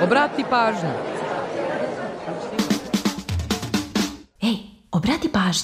Obrati pažnju. Ej, obrati pažnju.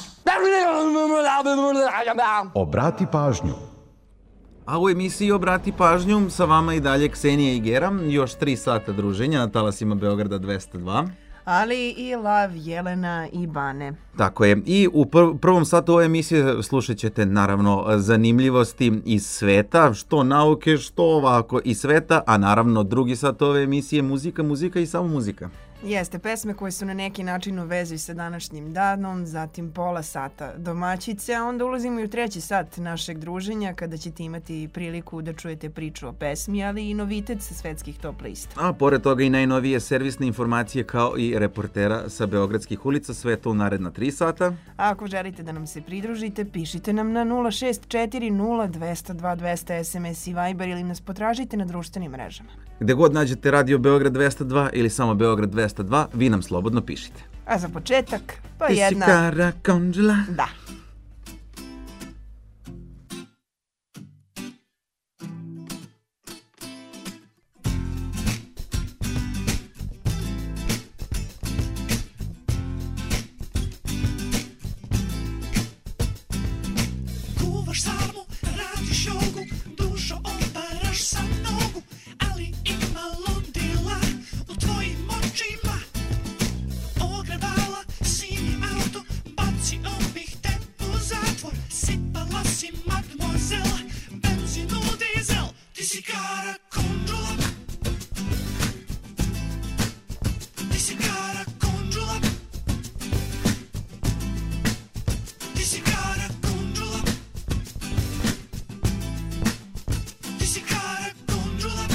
Obrati pažnju. A u emisiji Obrati pažnju sa vama i dalje Ksenija i Gera, još 3 sata druženja na talasima Beograda 202. Ali i Lav, Jelena i Bane. Tako je. I u prvom satu ove emisije slušat ćete naravno zanimljivosti iz sveta, što nauke, što ovako iz sveta, a naravno drugi sat ove emisije muzika i samo muzika. Jeste, pesme koje su na neki način u vezi sa današnjim danom, zatim pola sata domaćice, a onda ulazimo i u 3. sat našeg druženja kada ćete imati priliku da čujete priču o pesmi, ali i novitet sa svetskih top lista. A pored toga i najnovije servisne informacije kao i reportera sa beogradskih ulica, sve to u naredna 3 sata. A ako želite da nam se pridružite, pišite nam na 0640202 SMS i Viber ili nas potražite na društvenim mrežama. Gde god nađete Radio Beograd 202 ili samo Beograd 202, vi nam slobodno pišite. A za početak, pa Ti si jedna... Kara Konđela. Da. Kuvaš sarmu, radiš jogu, dušo oparaš sa nogu, ali ima ludila u tvojim očima. Ogrevala, sinji auto, bacio bih te u zatvor. Sipala si mademoiselle, benzin u dizel, ti si Kara Konđela. Ti si Kara Konđela. Ti si Kara Konđela. Ti si Kara Konđela.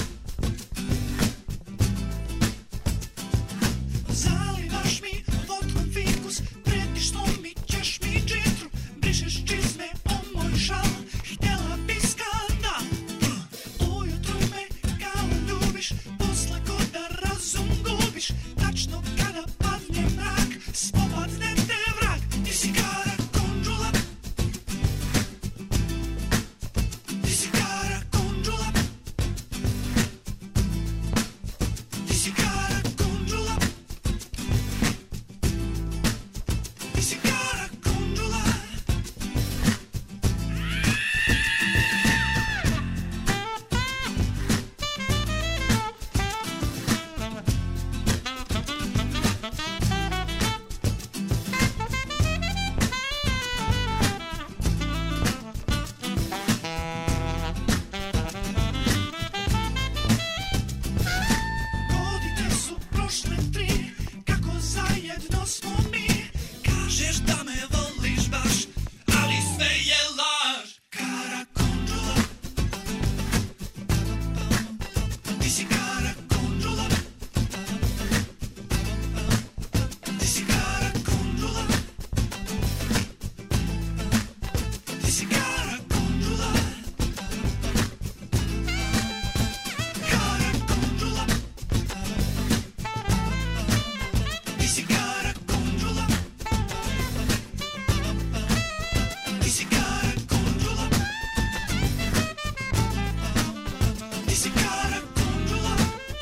Zalivaš mi vodkom fikus, pretiš mi ćeš mi džitru, brišeš čizme o moj šal, htjela bi skandal. Ujutru me kao ljubiš, posle da razum gubiš, tačno kada padne mrak, spopadne te vrag. Ti si Kara Konđela. Ti si Kara Konđela. Ti si Kara Konđela. Ti si Kara Konđela. Godine su prošle 3, kako zajedno smo mi. Kažeš da me voliš baš, ali sve je laž. Kara Konđela. Ti si Kara Konđela. Ti si Kara Konđela. Ti si Kara Konđela. Kara Konđela. Ti si Kara Konđela. Ti si Kara Konđela. Ti si Kara Konđela.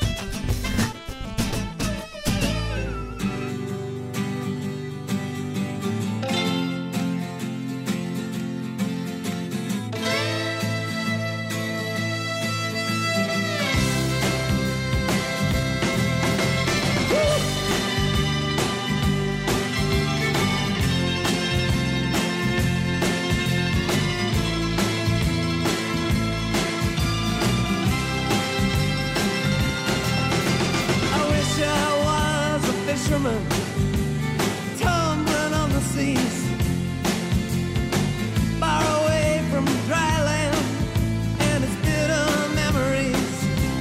I wish I was a fisherman, tumbling on the seas, far away from dry land and its bitter memories,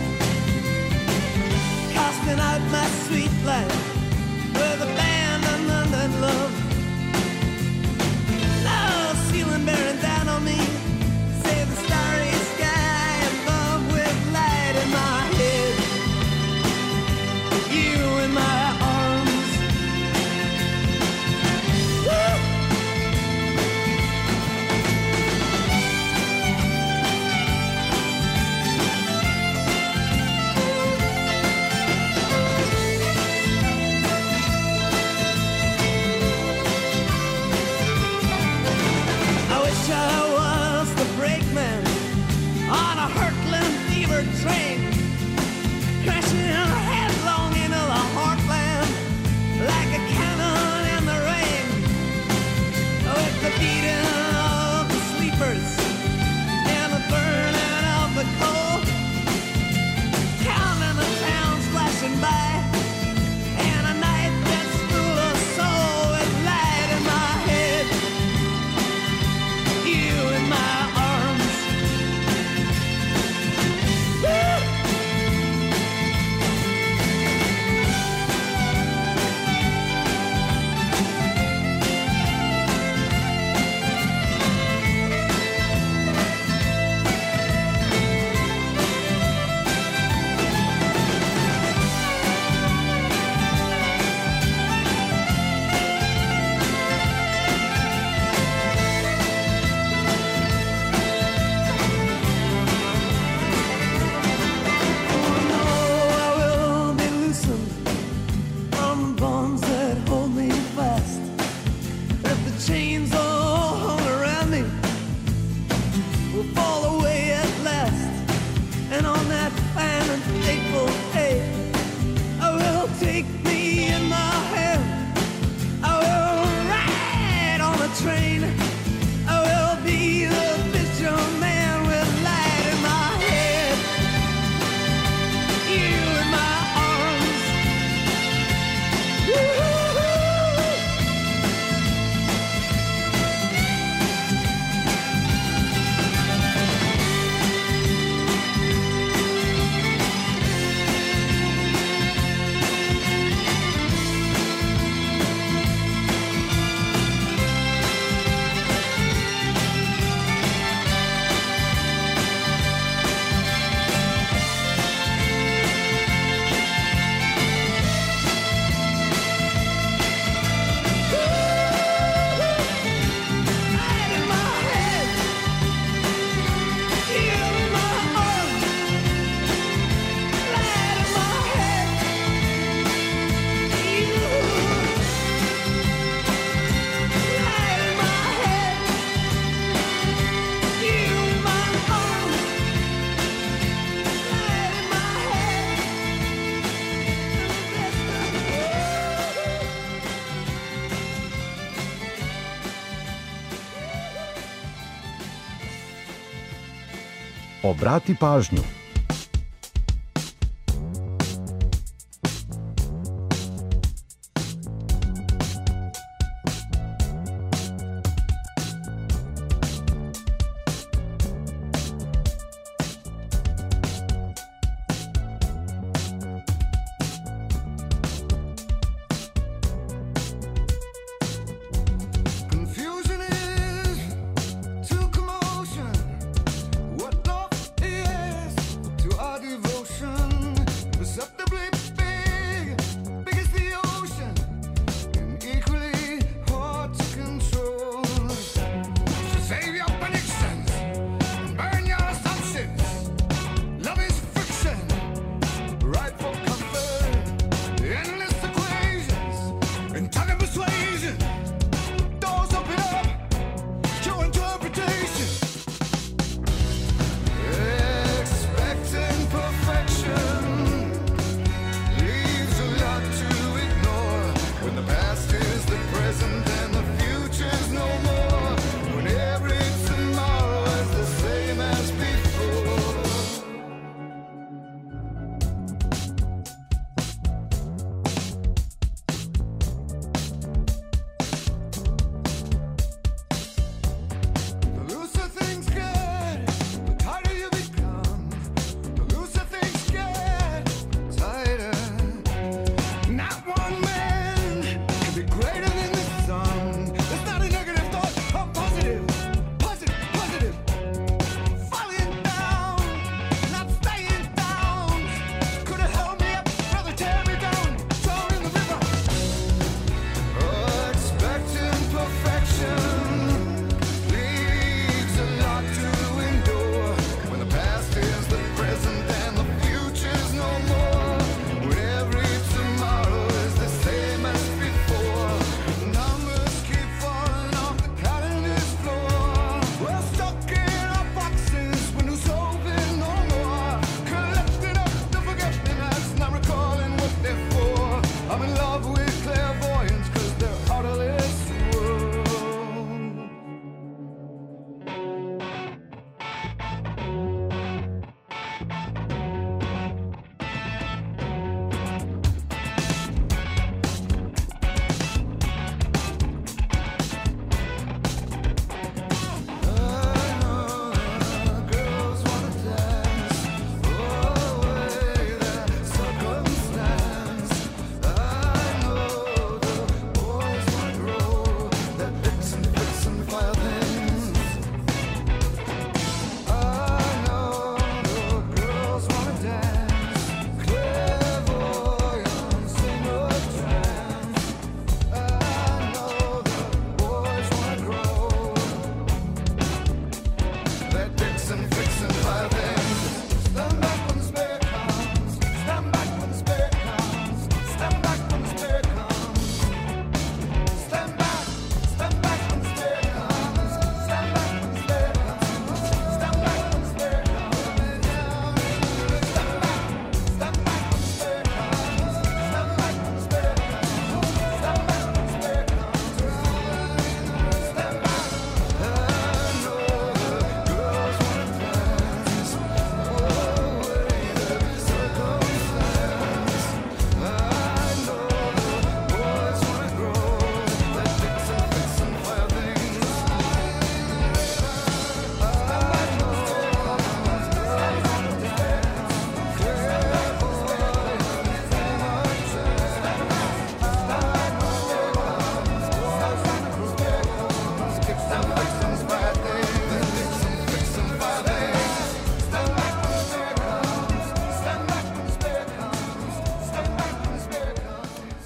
casting out my sweet life with abandonment and love. Now ceiling bearing down on me, say the starry sky above with light in my head. You in my arms, fever train, crashing headlong into the heartland like a cannon in the rain. With the beating of the sleepers and the burning of the coal, counting the towns flashing by, and a night that's full of soul with light in my head, you in my arms. Woo! Obrati pažnju. Confusion is to commotion what love is.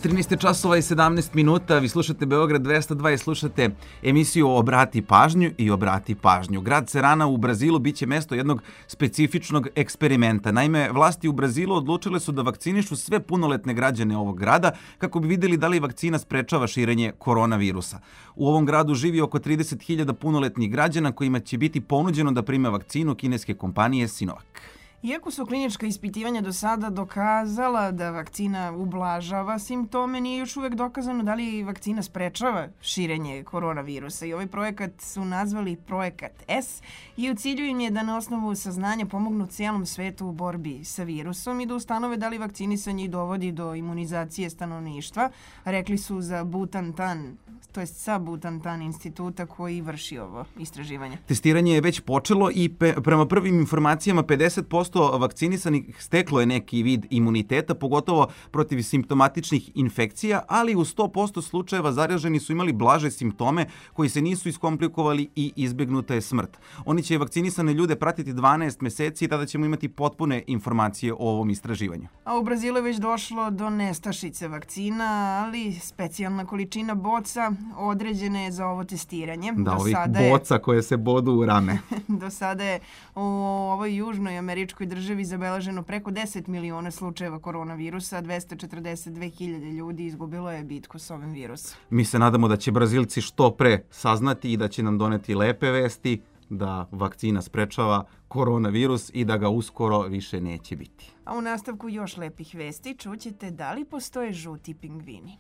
13 časova i 17 minuta, vi slušate Beograd 202 i slušate emisiju Obrati pažnju i Obrati pažnju. Grad Serana u Brazilu biće mesto jednog specifičnog eksperimenta. Naime, vlasti u Brazilu odlučile su da vakcinišu sve punoletne građane ovog grada kako bi vidjeli da li vakcina sprečava širenje koronavirusa. U ovom gradu živi oko 30.000 punoletnih građana kojima će biti ponuđeno da prime vakcinu kineske kompanije Sinovac. Iako su klinička ispitivanja do sada dokazala da vakcina ublažava simptome, nije još uvek dokazano da li vakcina sprečava širenje koronavirusa. I ovaj projekat su nazvali Projekat S i u cilju im je da na osnovu saznanja pomognu cijelom svetu u borbi sa virusom i da ustanove da li vakcinisanje dovodi do imunizacije stanovništva, rekli su za Butantan, to jest sa Butantan instituta koji vrši ovo istraživanje. Testiranje je već počelo i prema prvim informacijama 50% vakcinisanih steklo je neki vid imuniteta, pogotovo protiv simptomatičnih infekcija, ali u 100% slučajeva zaraženi su imali blaže simptome koji se nisu iskomplikovali i izbjegnuta je smrt. Oni će vakcinisane ljude pratiti 12 meseci i tada ćemo imati potpune informacije o ovom istraživanju. A u Brazilu je već došlo do nestašice vakcina, ali specijalna količina boca određena je za ovo testiranje. Da, ovih boca koje se bodu u rame. Do sada je u ovoj južnoj američkoj državi zabeleženo preko 10 miliona slučajeva koronavirusa, 242.000 ljudi izgubilo je bitku s ovim virusom. Mi se nadamo da će Brazilci što pre saznati i da će nam doneti lepe vesti da vakcina sprečava koronavirus i da ga uskoro više neće biti. A u nastavku još lepih vesti čućete da li postoje žuti pingvini.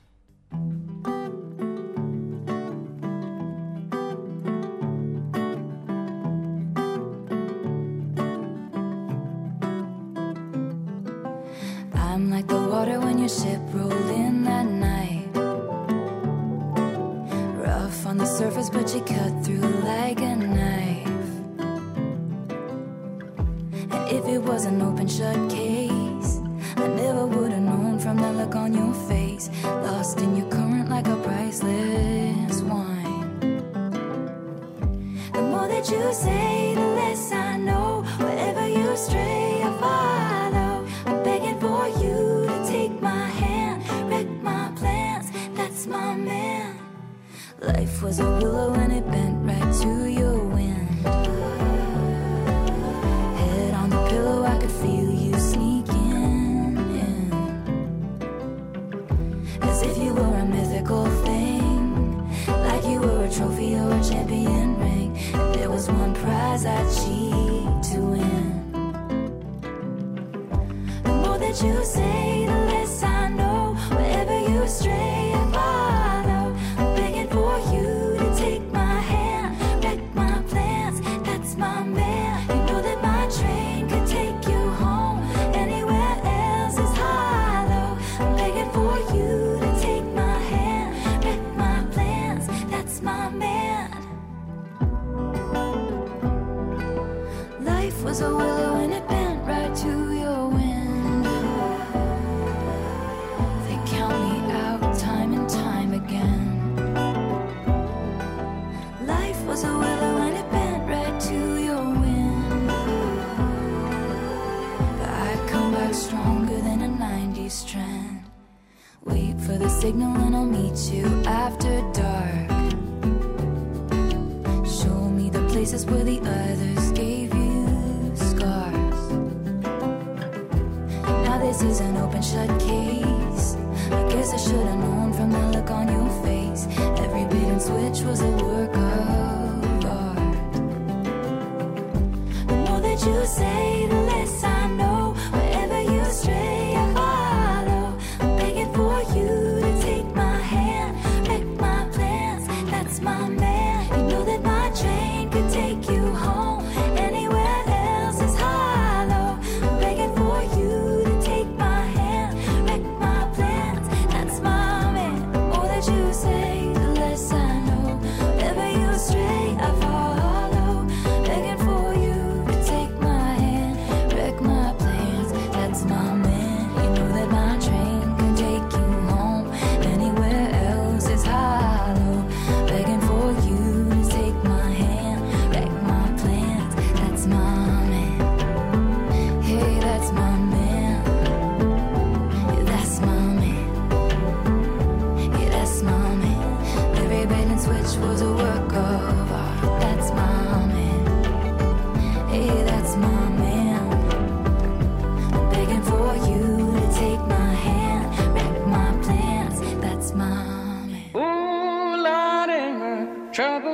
I'm like the water when your ship rolled in that night. Rough on the surface, but you cut through like a knife. And if it was an open shut case, I never would have known from the look on your face. Lost in your current like a priceless wine. The more that you say, the less I know. Wherever you stray, I follow. I'm begging for you to take my hand, wreck my plans, that's my man. Life was a willow and it bent right to your wind. Head on the pillow, I could feel you sneaking in. As if you were a mythical thing, like you were a trophy or a champion ring. And there was one prize I'd cheat to win. You say, the less I know. Wherever you stray, I follow. I'm begging for you to take my hand, wreck my plans, that's my man. You know that my train could take you home. Anywhere else is hollow. I'm begging for you to take my hand, wreck my plans, that's my man. Life was a willow and it bent right to your wind. Was a willow and it bent right to your wind. But I come back stronger than a 90s trend. Wait for the signal and I'll meet you after dark. Show me the places where the others gave you scars. Now this is an open shut case. I guess I should have known from the look on your face. Every bait and switch was a work of you say, the less I know. Wherever you stray, I follow. I'm begging for you to take my hand, wreck my plans, that's my man. You know that my train could take you home. Anywhere else is hollow. I'm begging for you to take my hand, wreck my plans, that's my man. The more that you say, the less I know. Wherever you stray, I follow. Begging for you to take my hand,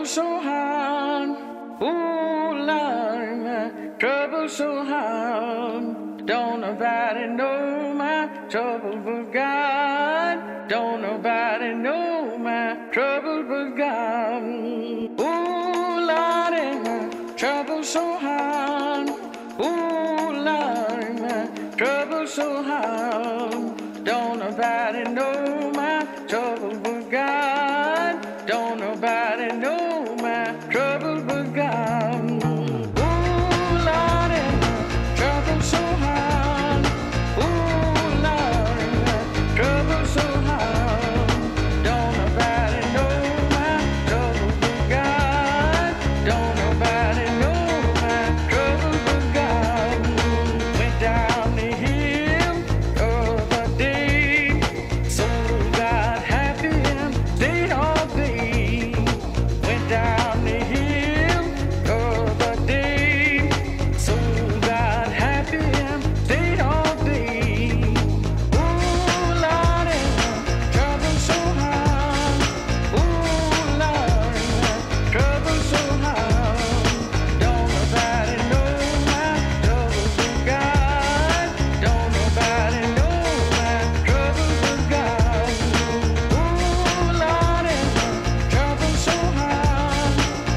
so hard. Ooh, Lord, my trouble so hard. Don't nobody know my trouble but God. Don't nobody know my trouble but God. Ooh, Lord, my trouble so hard. Ooh, Lord, my trouble so hard. Don't nobody know my trouble but God. Don't nobody know my trouble but God. Ooh, Lord, my trouble so hard. Ooh, Lord, my trouble so hard. Don't nobody know my trouble but God. Don't nobody know my trouble but God. Went down the hill of a day, so got happy and stayed all day. Went down the hill of a day, so got happy and stayed all day. Ooh, Lord, trouble so hard. Ooh, Lord, trouble so hard. Don't nobody know my trouble but God. Don't nobody know my trouble but God. Ooh, Lord, trouble so hard.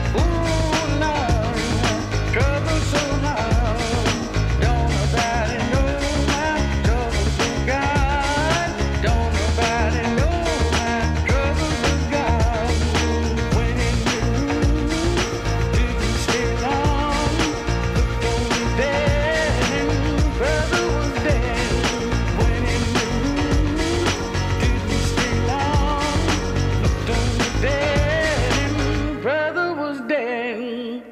Ooh, Lord, trouble so hard. Don't nobody know my trouble but God. Don't nobody know my trouble but God. When in the room, didn't stay long. Looked over there and brother was dead. When in the room, didn't stay long. Looked over there and brother was dead.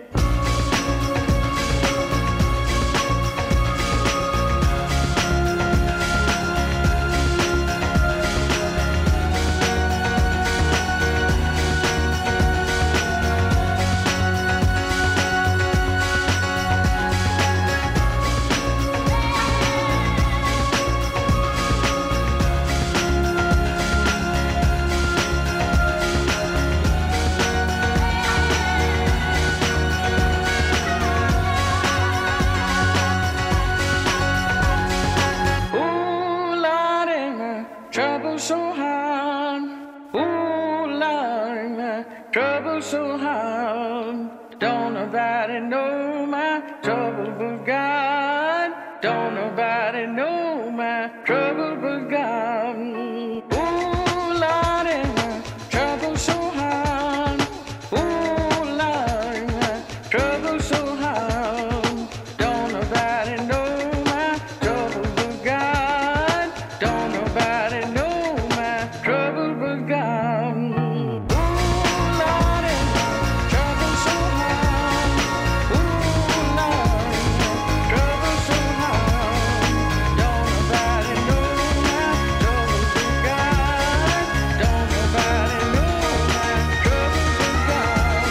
Ooh, Lord, my trouble so hard. Ooh, Lord, my trouble so hard. Don't nobody know my trouble but God. Don't nobody know my trouble but God. Ooh, Lord, my trouble so hard. Ooh, Lord, my trouble so hard. Don't nobody know my trouble but God. Don't nobody know my trouble but God. Ooh, Lord, trouble so hard. Ooh, Lord, trouble so hard. Don't nobody know my trouble but God. Don't nobody know my trouble but God.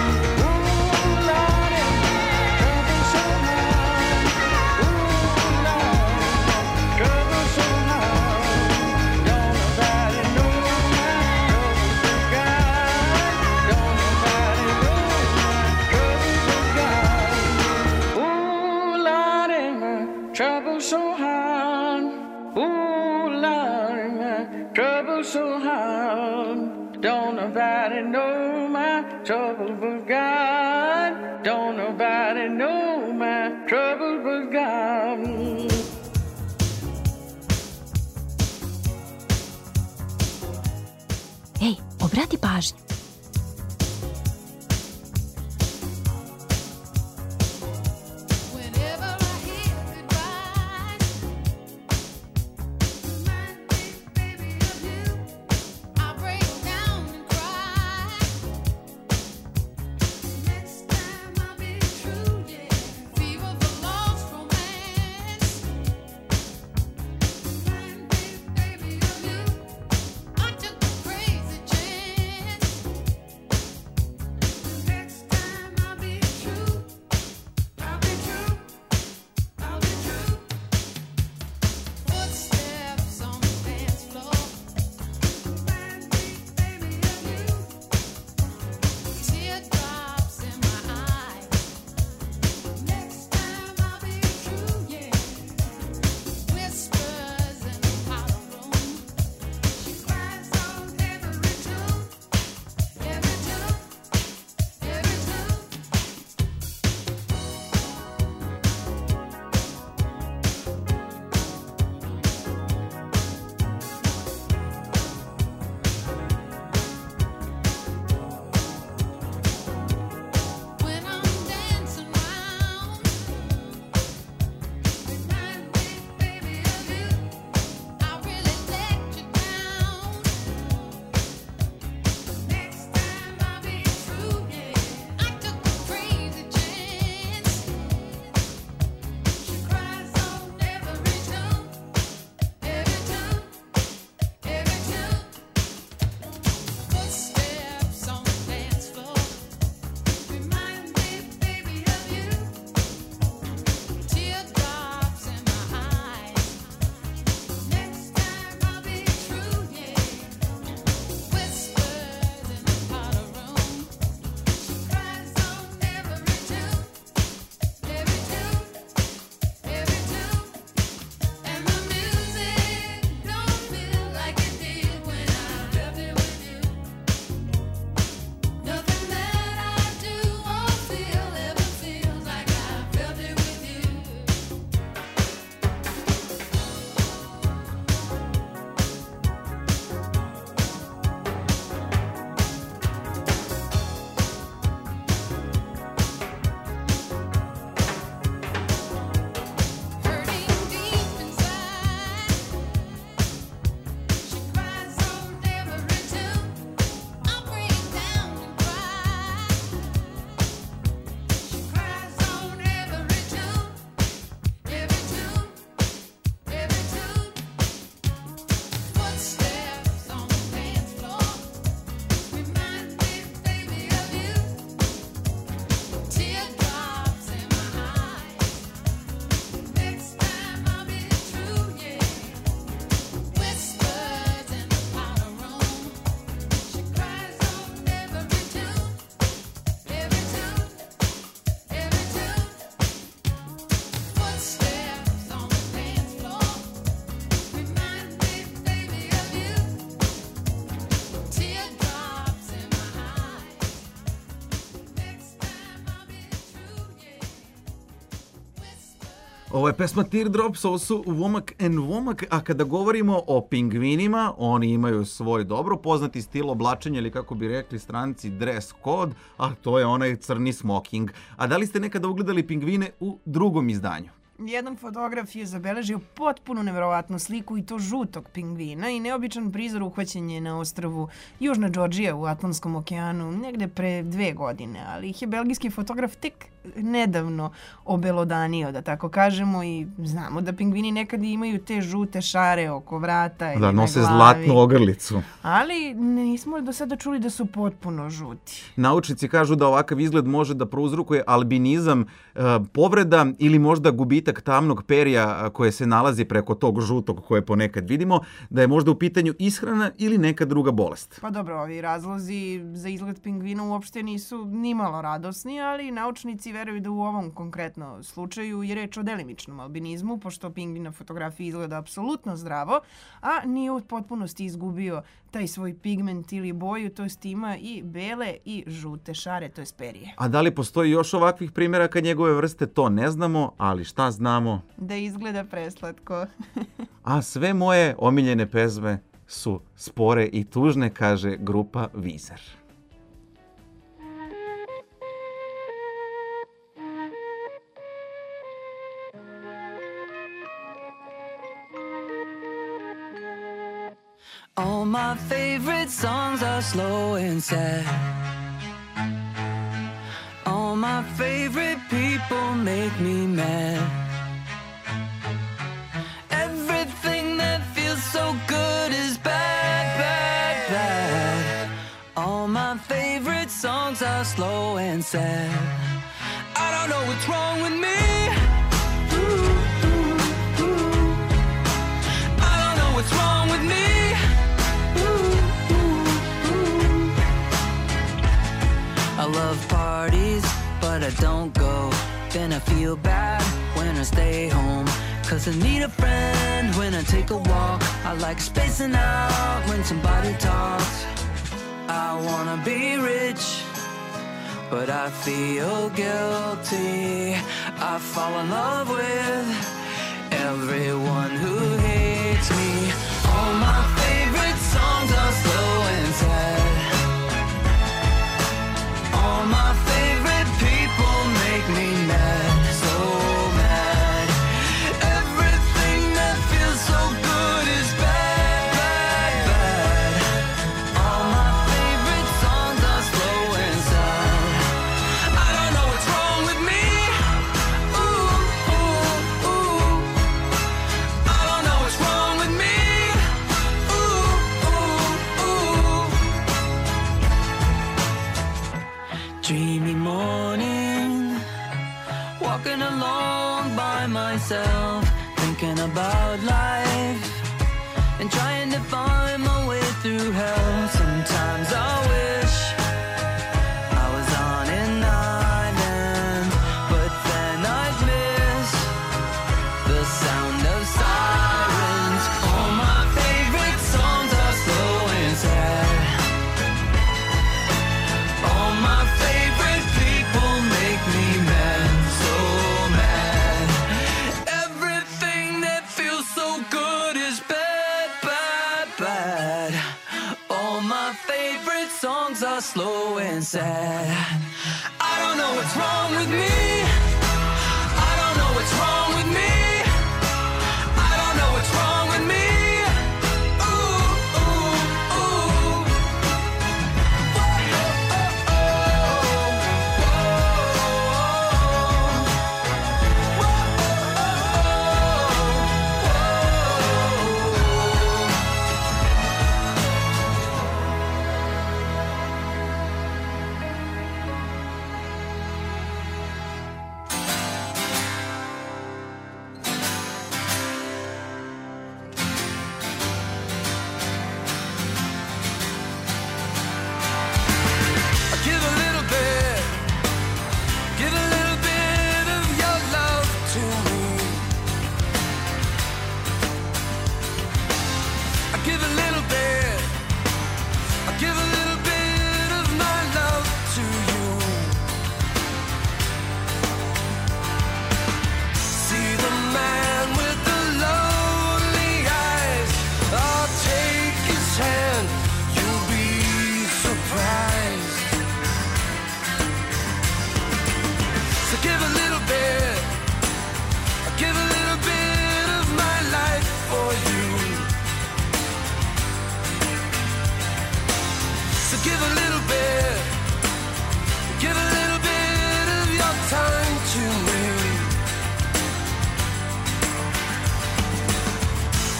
Ooh, Lord, trouble so hard. Ooh, Lord, trouble so hard. Don't nobody know my trouble but God. Don't nobody know my trouble but God. Ooh, Lord, my trouble so hard. Ooh, Lord, my trouble so hard. Don't nobody know my trouble but God. Don't nobody know my trouble but God. Ej, obrati pažnju. Whenever I hear goodbye, remind me, baby, of you. I break down and cry. Next time I'll be true, yeah. Fever for lost romance. Remind me, baby, of you. I took a crazy chance. Ovo je pesma Teardrops, ovo su Womack and Womack, a kada govorimo o pingvinima, oni imaju svoj dobro poznati stil oblačenja ili kako bi rekli stranci dress code, a to je onaj crni smoking. A da li ste nekada ugledali pingvine u drugom izdanju? Jedan fotograf je zabeležio potpuno neverovatnu sliku i to žutog pingvina i neobičan prizor uhvaćen je na ostrvu Južna Džordžija u Atlantskom okeanu negde pre 2 godine, ali ih je belgijski fotograf tek nedavno obelodanio, da tako kažemo, i znamo da pingvini nekad imaju te žute šare oko vrata ili Da, na nose glavi. zlatnu ogrlicu. Ali nismo do sada čuli da su potpuno žuti. Naučnici kažu da ovakav izgled može da prouzrokuje albinizam, povreda ili možda gubitak tamnog perja koje se nalazi preko tog žutog koje ponekad vidimo, da je možda u pitanju ishrana ili neka druga bolest. Pa dobro, ovi razlozi za izgled pingvina uopšte nisu nimalo radosni, ali naučnici veruju da u ovom konkretno slučaju je reč o delimičnom albinizmu, pošto pingvin na fotografiji izgleda apsolutno zdravo, a nije u potpunosti izgubio taj svoj pigment ili boju, to jest ima i bele i žute šare, to jest perje. A da li postoji još ovakvih primjeraka njegove vrste, to ne znamo, ali šta znamo? Da izgleda preslatko. A sve moje omiljene pesme su spore i tužne, kaže grupa Weezer. All my favorite songs are slow and sad. All my favorite people make me mad. Everything that feels so good is bad, bad, bad. All my favorite songs are slow and sad. I don't know what's wrong with me. I don't know what's wrong with me. I love parties, but I don't go. Then I feel bad when I stay home. 'Cause I need a friend when I take a walk. I like spacing out when somebody talks. I wanna be rich, but I feel guilty. I fall in love with everyone who hates me. All my favorite songs are slow and sad. All my favorite people make me mad, so mad. Everything that feels so good is bad, bad, bad. All my favorite songs are slow and sad. I don't know what's wrong with me. Ooh, ooh, ooh. I don't know what's wrong with me. Ooh, ooh, ooh. Dreamy morning, walking along by myself, thinking about life and trying to find my way through hell. Sometimes I wish I was on an island, but then I'd miss the sound of sirens. All my favorite songs are slow and sad. All my favorite people make me mad, so mad. Everything that feels so good is bad, bad, bad. All my favorite songs are slow and sad. I don't know what's wrong with me. I don't know what's wrong with me. I don't know what's wrong with me. Ooh, ooh, ooh.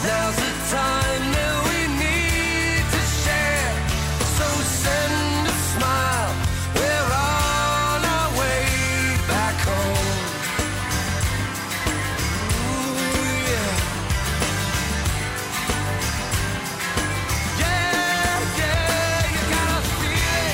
Now's the time that we need to share. So send a smile. We're on our way back home. Ooh, yeah. Yeah, yeah, you gotta feel it.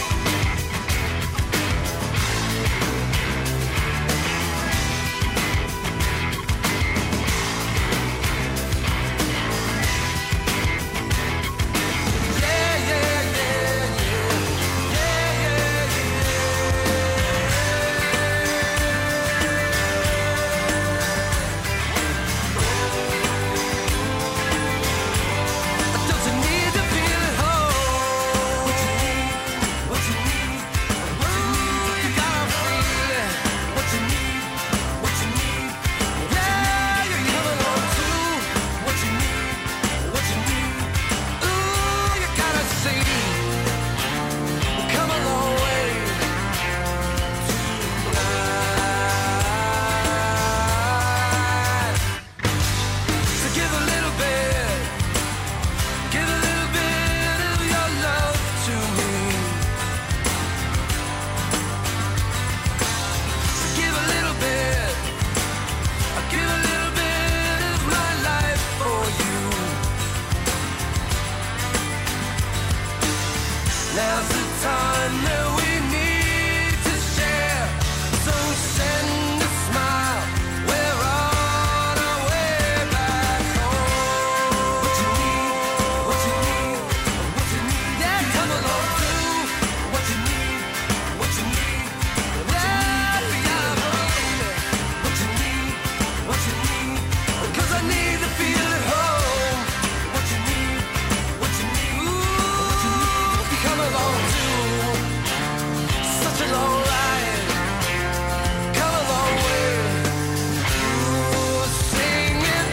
Now's the time that we need to share. So send a smile. We're on our way back home. What you need, what you need, what you need. Yeah, come along too. What you need, what you need. Yeah, we gotta feel it. What you need, what you need. Because I need to feel at home. What you need, what you need. Ooh, come along too. Such a long ride. Come a long way. Ooh, sing it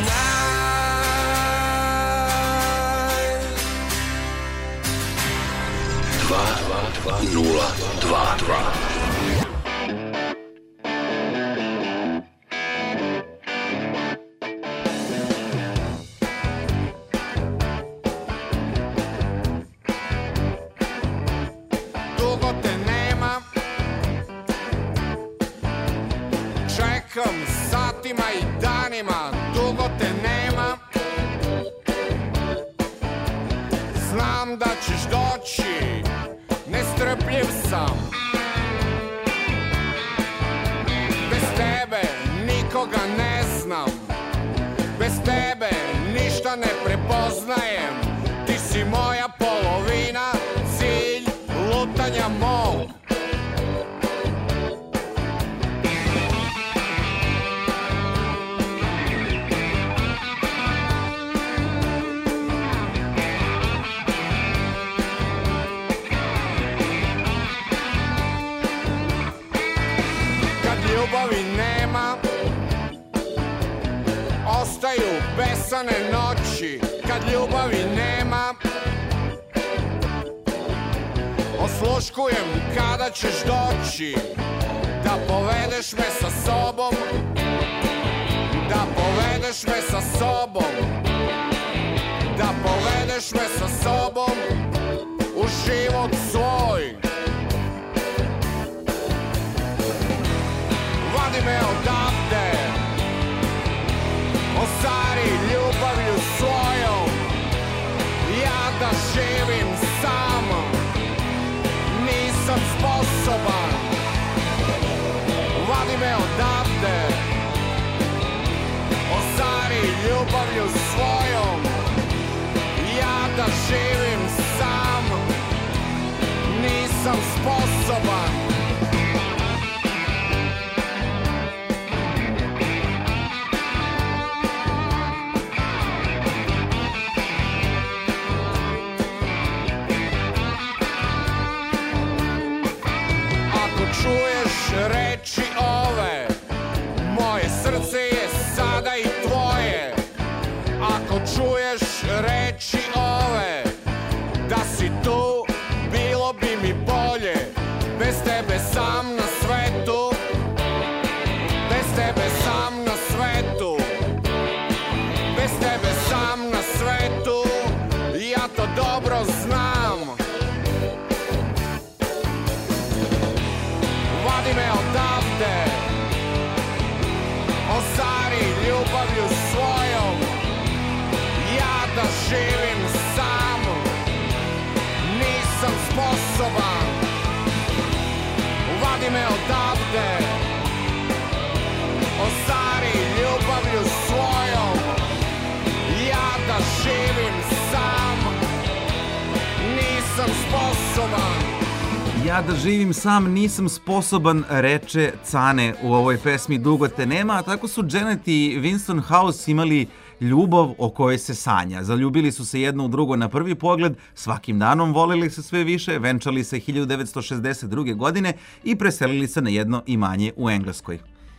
tonight. 2-2-0-2-2. Dugo te nema, čekam satima i danima. Dugo te nema, znam da ćeš doći, nestrpljiv sam. Bez tebe nikoga ne znam, bez tebe ništa ne prepoznajem. Ti si moja polovina, cilj lutanja mog. Kad ljubavi nema, ostaju besane noći. Kad ljubavi nema, osluškujem kada ćeš doći. Da povedeš me sa sobom, da povedeš me sa sobom, da povedeš me sa sobom u život svoj. Vadi me odavde, ostari ljubavlju svojom. Ja da živim sam, nisam sposoban. Vadi me odavde, ostari ljubavlju svojom. Ja da živim sam, nisam sposoban. Čuješ reči ove, moje srce je sada i tvoje. Ako čuješ reči ove, da si tu, bilo bi mi bolje. Bez tebe sam na svetu, bez tebe sam na svetu, bez tebe sam dobro znam. Vadi me odavde, ozari ljubavlju svojom, ja da živim sam, nisam sposoban. Vadi me odavde, ozari ljubavlju svojom, ja da živim sam, nisam sposoban. Ja da živim sam, nisam sposoban, reče Cane u ovoj pesmi Dugo te nema, a tako su Janet i Winston House imali ljubav o kojoj se sanja. Zaljubili su se jedno u drugo na prvi pogled, svakim danom volili se sve više, venčali se 1962. godine i preselili se na jedno imanje u Engleskoj.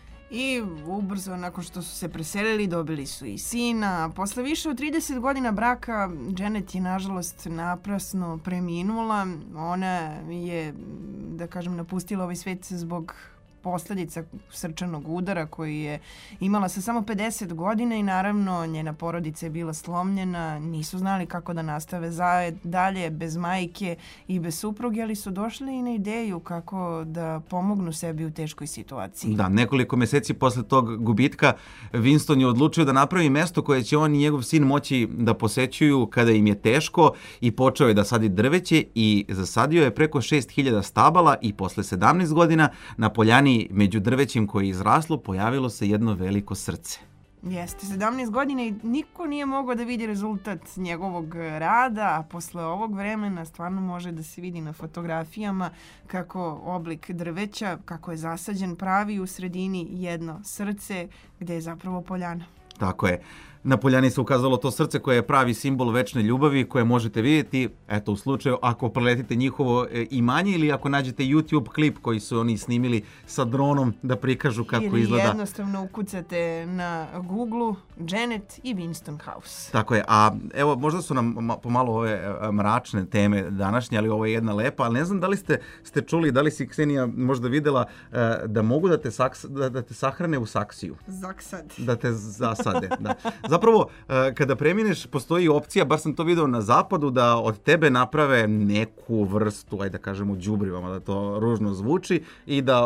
I ubrzo nakon što su se preselili dobili su i sina. Posle više od 30 godina braka Janet je nažalost naprasno preminula. Ona je, da kažem, napustila ovaj svet zbog posljedica srčanog udara koji je imala sa samo 50 godina i naravno njena porodica je bila slomljena, nisu znali kako da nastave dalje bez majke i bez supruge, ali su došli i na ideju kako da pomognu sebi u teškoj situaciji. Da, nekoliko meseci posle tog gubitka Winston je odlučio da napravi mesto koje će on i njegov sin moći da posećuju kada im je teško i počeo je da sadi drveće i zasadio je preko 6000 stabala i posle 17 godina na poljani među drvećem koje je izraslo pojavilo se jedno veliko srce. Jeste, 17 godina i niko nije mogao da vidi rezultat njegovog rada, a posle ovog vremena stvarno može da se vidi na fotografijama kako oblik drveća, kako je zasađen pravi u sredini jedno srce gde je zapravo poljana. Tako je. Na poljani se ukazalo to srce koje je pravi simbol večne ljubavi koje možete vidjeti, eto, u slučaju ako preletite njihovo imanje ili ako nađete YouTube klip koji su oni snimili sa dronom da prikažu kako ili izgleda. Ili jednostavno ukucate na Google Janet i Winston House. Tako je, a evo možda su nam pomalo ove mračne teme današnje, ali ovo je jedna lepa, ali ne znam da li ste čuli, da li si Ksenija možda videla da mogu da te sahrane u saksiju. Zaksad. Da te zasade, da. Zapravo, kada premineš, postoji opcija, bar sam to video na zapadu, da od tebe naprave neku vrstu, ajde da kažemo, đubrivama, da to ružno zvuči, i da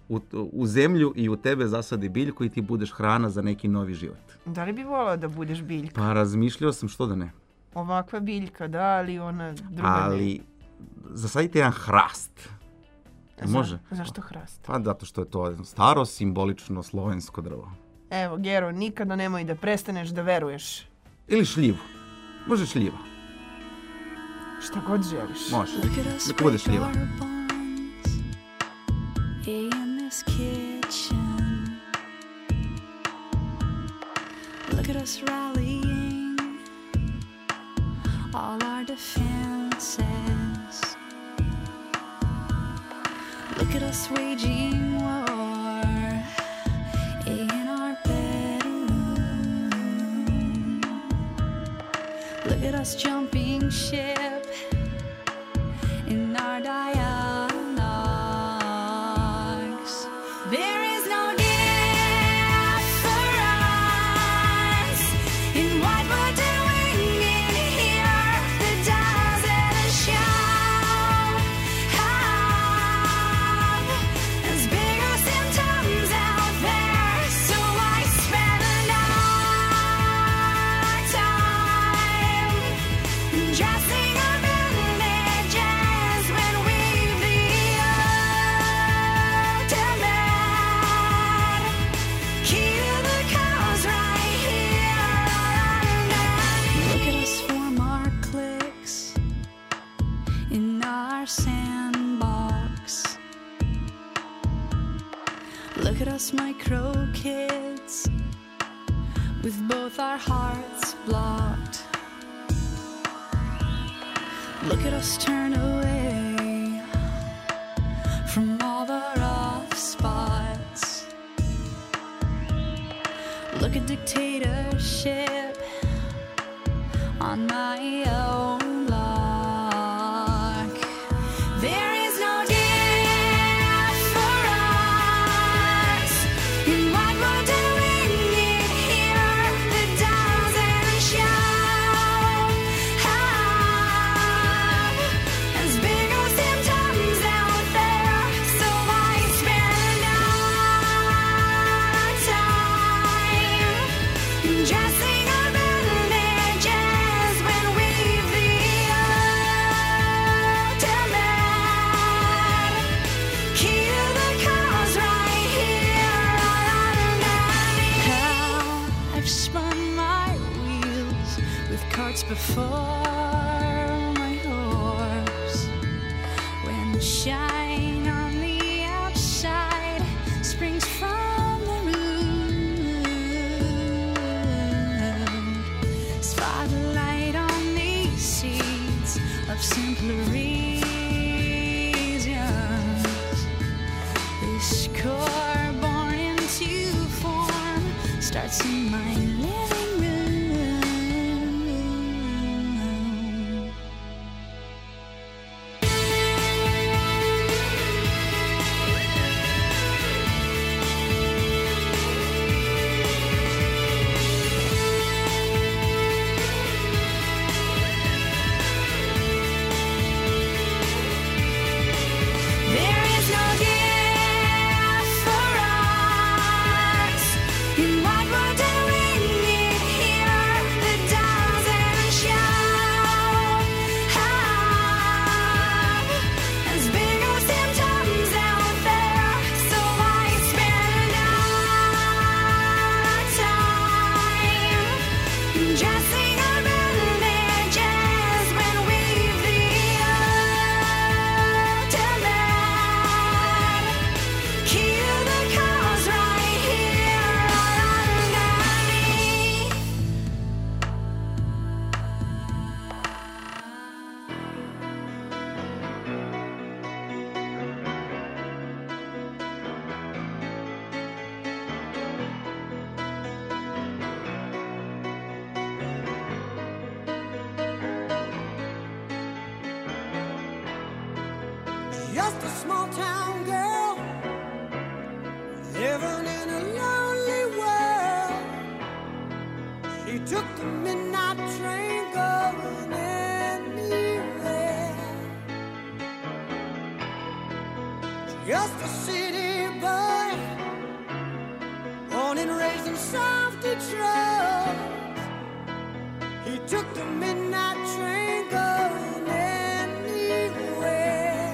u zemlju i u tebe zasadi biljku i ti budeš hrana za neki novi život. Da li bi volao da budeš biljka? Pa razmišljao sam, što da ne. Ovakva biljka, da, ali ona druga ne. Ali zasadite jedan hrast. Može? Zašto hrast? Pa zato što je to staro, simbolično slovensko drvo. Evo, Gero, nikada nemoj da prestaneš da veruješ. Ili šljivu. Može šljiva. Šta god želiš. Može. Nek bude šljiva. In this kitchen, look at us rallying all our defenses. Look at us waging war in our bedroom. Look at us jumping ship in our dialogues. There is no difference in what we're doing in here that doesn't show up as bigger symptoms out there. So I spend our time dressing our bandages when we've the ultimate key to the cause right here. Look at us form our cliques in our sandbox. Look at us micro kids with both our hearts blocked. Look at us turn away from all the rough spots. Look at dictatorship on my own block. There is no difference in what we're doing in here that doesn't show up carts before my horse. When the shine on the outside springs from the room, spotlight on these seeds of simpler reasons. This core born into form starts in my living room. There is no gift for us in what we're doing here that doesn't show as bigger symptoms out there. So I spend our time dressing our bandages when we've the ultimate kill the cause right here underneath. Just a small town girl living in a lonely world. She took the midnight train going anywhere. Just a city boy, born and raised in South Detroit. He took the midnight train going anywhere.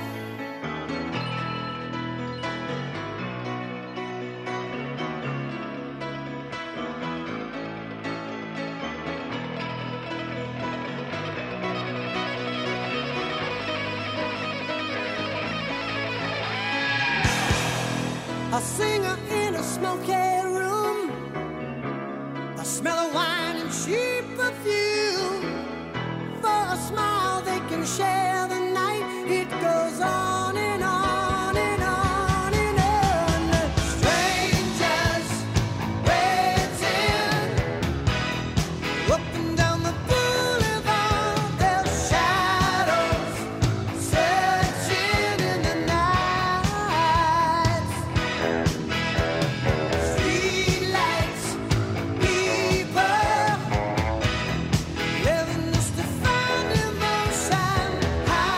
A singer in a smoky room, the smell of wine and cheap perfume. For a smile they can share the night. It goes on and on and on and on. Strangers waiting up and down the boulevard. Their shadows searching in the night. Streetlights, people living just to find emotion. High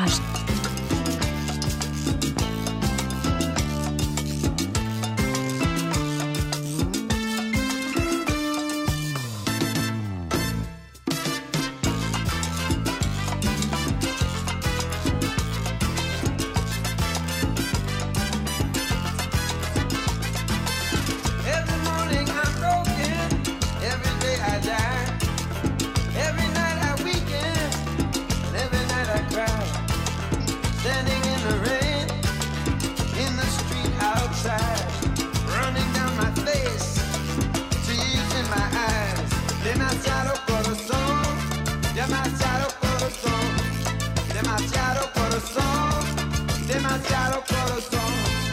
pažnju. Every morning I'm broken, every day I die, every night I weaken, and every night I cry. Standing in the rain, in the street outside, running down my face, tears in my eyes. Demasiado corazón, demasiado corazón, demasiado corazón, demasiado corazón.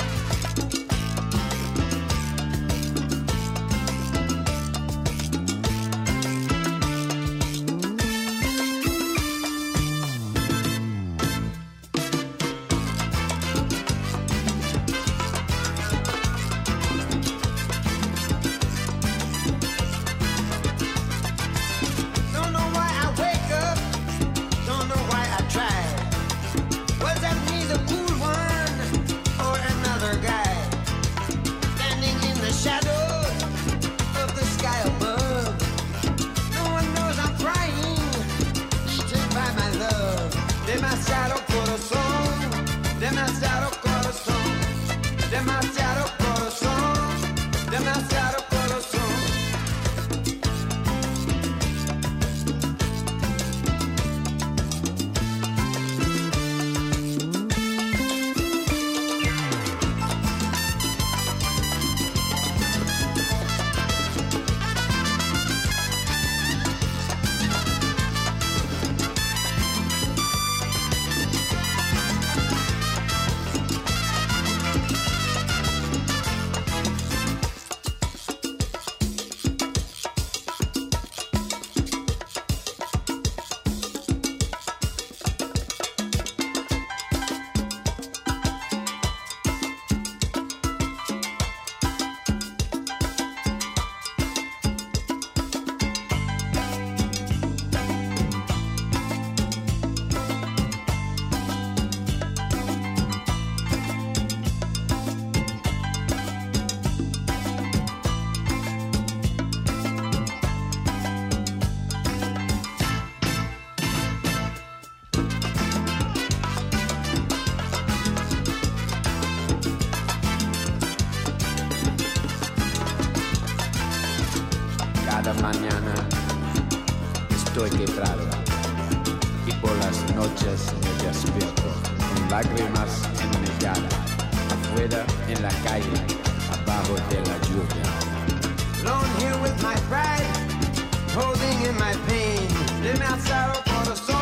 Don't know why I wake up, don't know why I try. Was that me, the cool one, or another guy? Standing in the shadows of the sky above. No one knows I'm crying, eaten by my love. Demasiado corazón, demasiado corazón, demasiado corazón, demasiado corazón. Cada mañana estoy quebrado y por las noches me despierto con lágrimas en mi cara, afuera en la calle, abajo de la lluvia. Alone here with my pride, holding in my pain. Demasiado corazón.